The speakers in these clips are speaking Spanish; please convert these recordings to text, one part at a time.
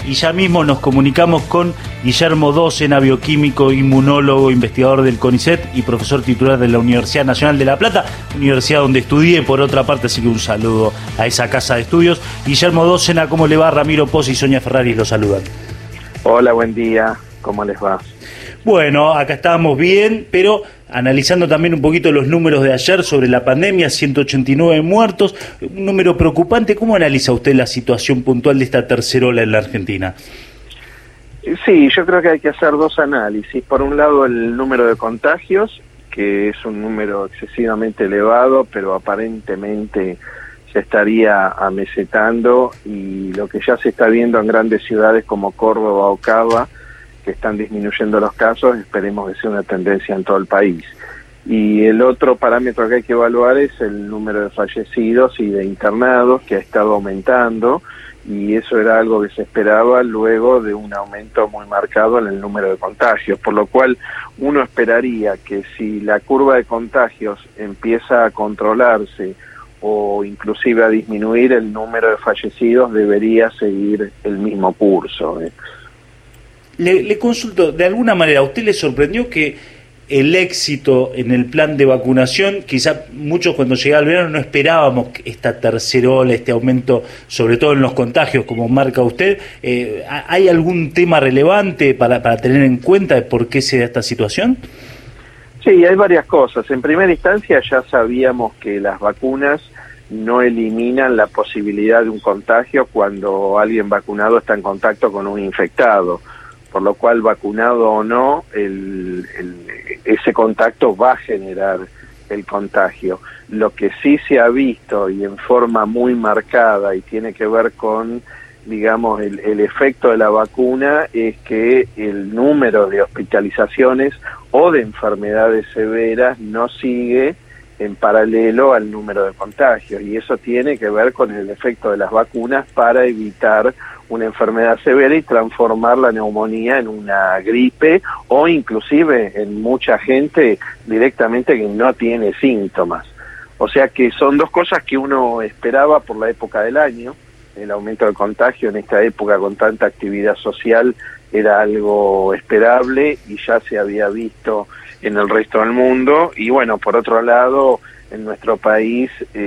y ya mismo nos comunicamos con Guillermo Docena, bioquímico, inmunólogo, investigador del CONICET y profesor titular de la Universidad Nacional de La Plata, universidad donde estudié por otra parte, así que un saludo a esa casa de estudios. Guillermo Docena, ¿cómo le va? Ramiro Pozzi y Sonia Ferraris los saludan. Hola, buen día, ¿cómo les va? Bueno, acá estábamos bien, pero analizando también un poquito los números de ayer sobre la pandemia, 189 muertos, un número preocupante. ¿Cómo analiza usted la situación puntual de esta tercera ola en la Argentina? Sí, yo creo que hay que hacer dos análisis. Por un lado, el número de contagios, que es un número excesivamente elevado, pero aparentemente se estaría amesetando, y lo que ya se está viendo en grandes ciudades como Córdoba o Cava, que están disminuyendo los casos, esperemos que sea una tendencia en todo el país. Y el otro parámetro que hay que evaluar es el número de fallecidos y de internados, que ha estado aumentando, y eso era algo que se esperaba luego de un aumento muy marcado en el número de contagios, por lo cual uno esperaría que si la curva de contagios empieza a controlarse o inclusive a disminuir, el número de fallecidos debería seguir el mismo curso. Le consulto, de alguna manera, ¿a usted le sorprendió que el éxito en el plan de vacunación, quizá muchos cuando llegaba el verano no esperábamos esta tercera ola, este aumento, sobre todo en los contagios, como marca usted? ¿Hay algún tema relevante para tener en cuenta de por qué se da esta situación? Sí, hay varias cosas. En primera instancia ya sabíamos que las vacunas no eliminan la posibilidad de un contagio cuando alguien vacunado está en contacto con un infectado, por lo cual, vacunado o no, ese contacto va a generar el contagio. Lo que sí se ha visto, y en forma muy marcada, y tiene que ver con, digamos, el efecto de la vacuna, es que el número de hospitalizaciones o de enfermedades severas no sigue en paralelo al número de contagios, y eso tiene que ver con el efecto de las vacunas para evitar una enfermedad severa y transformar la neumonía en una gripe, o inclusive en mucha gente directamente que no tiene síntomas. O sea que son dos cosas que uno esperaba por la época del año. El aumento del contagio en esta época con tanta actividad social era algo esperable y ya se había visto en el resto del mundo. Y bueno, por otro lado, en nuestro país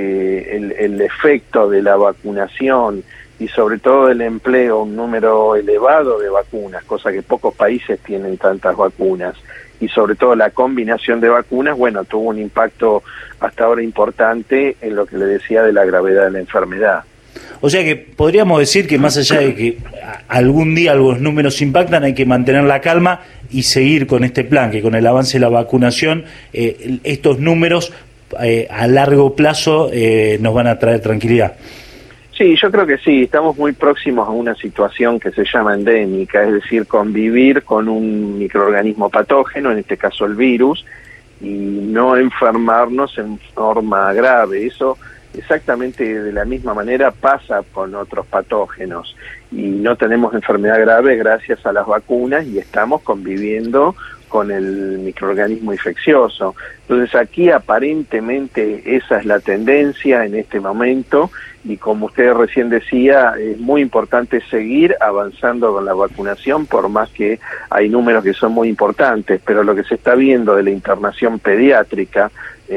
el efecto de la vacunación y sobre todo el empleo, un número elevado de vacunas, cosa que pocos países tienen tantas vacunas, y sobre todo la combinación de vacunas, bueno, tuvo un impacto hasta ahora importante en lo que le decía de la gravedad de la enfermedad. O sea que podríamos decir que más allá de que algún día los números impactan, hay que mantener la calma y seguir con este plan, que con el avance de la vacunación, estos números a largo plazo nos van a traer tranquilidad. Sí, yo creo que sí, estamos muy próximos a una situación que se llama endémica, es decir, convivir con un microorganismo patógeno, en este caso el virus, y no enfermarnos en forma grave. Eso exactamente de la misma manera pasa con otros patógenos, y no tenemos enfermedad grave gracias a las vacunas y estamos conviviendo con el microorganismo infeccioso. Entonces aquí aparentemente esa es la tendencia en este momento, y como usted recién decía, es muy importante seguir avanzando con la vacunación, por más que hay números que son muy importantes, pero lo que se está viendo de la internación pediátrica,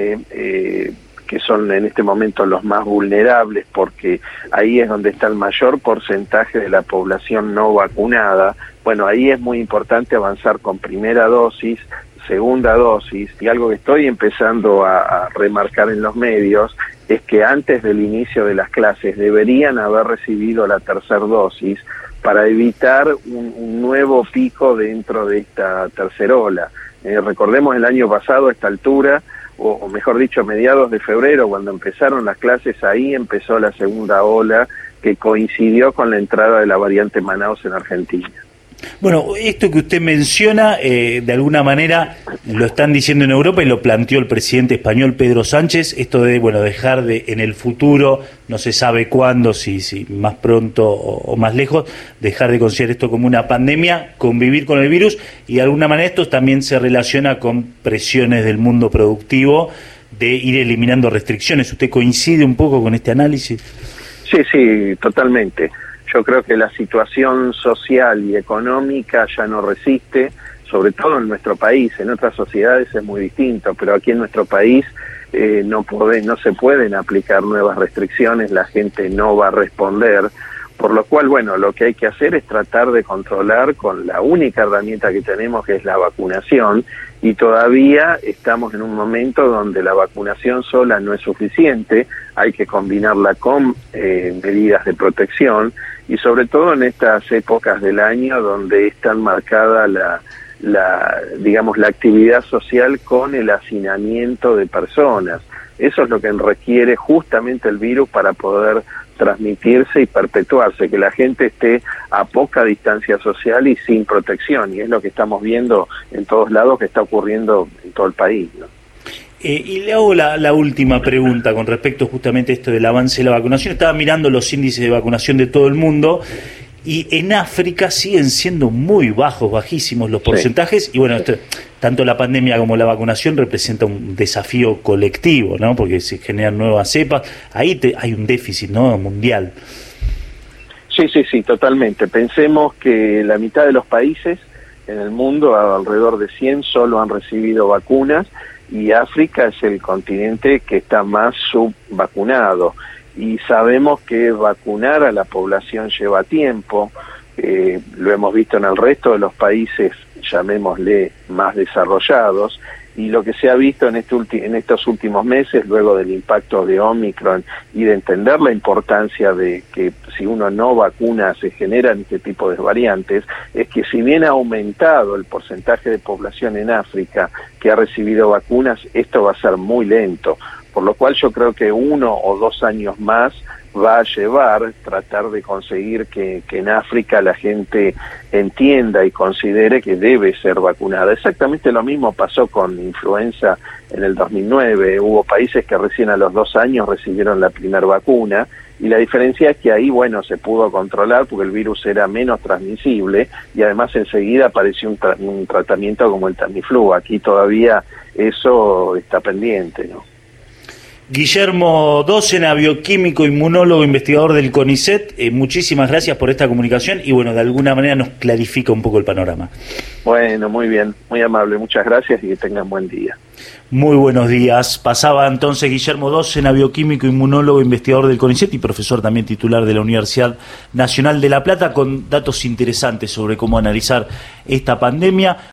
que son en este momento los más vulnerables, porque ahí es donde está el mayor porcentaje de la población no vacunada. Bueno, ahí es muy importante avanzar con primera dosis, segunda dosis, y algo que estoy empezando a remarcar en los medios es que antes del inicio de las clases deberían haber recibido la tercera dosis para evitar un nuevo pico dentro de esta tercera ola. Recordemos el año pasado a esta altura, o mejor dicho, a mediados de febrero, cuando empezaron las clases, ahí empezó la segunda ola, que coincidió con la entrada de la variante Manaus en Argentina. Bueno, esto que usted menciona, de alguna manera lo están diciendo en Europa y lo planteó el presidente español Pedro Sánchez, esto de, bueno, dejar de, en el futuro, no se sabe cuándo, si más pronto o más lejos, dejar de considerar esto como una pandemia, convivir con el virus, y de alguna manera esto también se relaciona con presiones del mundo productivo de ir eliminando restricciones. ¿Usted coincide un poco con este análisis? Sí, totalmente. Yo creo que la situación social y económica ya no resiste, sobre todo en nuestro país. En otras sociedades es muy distinto, pero aquí en nuestro país no se pueden aplicar nuevas restricciones, la gente no va a responder, por lo cual, bueno, lo que hay que hacer es tratar de controlar con la única herramienta que tenemos, que es la vacunación, y todavía estamos en un momento donde la vacunación sola no es suficiente, hay que combinarla con medidas de protección, y sobre todo en estas épocas del año donde es tan marcada digamos, la actividad social con el hacinamiento de personas. Eso es lo que requiere justamente el virus para poder transmitirse y perpetuarse, que la gente esté a poca distancia social y sin protección, y es lo que estamos viendo en todos lados que está ocurriendo en todo el país, ¿no? Y le hago la última pregunta con respecto justamente a esto del avance de la vacunación. Estaba mirando los índices de vacunación de todo el mundo y en África siguen siendo muy bajos, bajísimos los porcentajes, sí. Y bueno, tanto la pandemia como la vacunación representa un desafío colectivo, ¿no? Porque se generan nuevas cepas, ahí hay un déficit, ¿no?, mundial. Sí, totalmente. Pensemos que la mitad de los países en el mundo, alrededor de 100, solo han recibido vacunas, y África es el continente que está más subvacunado. Y sabemos que vacunar a la población lleva tiempo, lo hemos visto en el resto de los países, llamémosle, más desarrollados, y lo que se ha visto en estos últimos meses, luego del impacto de Omicron y de entender la importancia de que si uno no vacuna se generan este tipo de variantes, es que si bien ha aumentado el porcentaje de población en África que ha recibido vacunas, esto va a ser muy lento, por lo cual yo creo que 1 o 2 años más va a llevar tratar de conseguir que en África la gente entienda y considere que debe ser vacunada. Exactamente lo mismo pasó con influenza en el 2009. Hubo países que recién a los 2 años recibieron la primera vacuna, y la diferencia es que ahí, bueno, se pudo controlar porque el virus era menos transmisible, y además enseguida apareció un tratamiento como el Tamiflu. Aquí todavía eso está pendiente, ¿no? Guillermo Dócena, bioquímico, inmunólogo, investigador del CONICET, muchísimas gracias por esta comunicación y bueno, de alguna manera nos clarifica un poco el panorama. Bueno, muy bien, muy amable, muchas gracias y que tengan buen día. Muy buenos días. Pasaba entonces Guillermo Dócena, bioquímico, inmunólogo, investigador del CONICET y profesor también titular de la Universidad Nacional de La Plata, con datos interesantes sobre cómo analizar esta pandemia.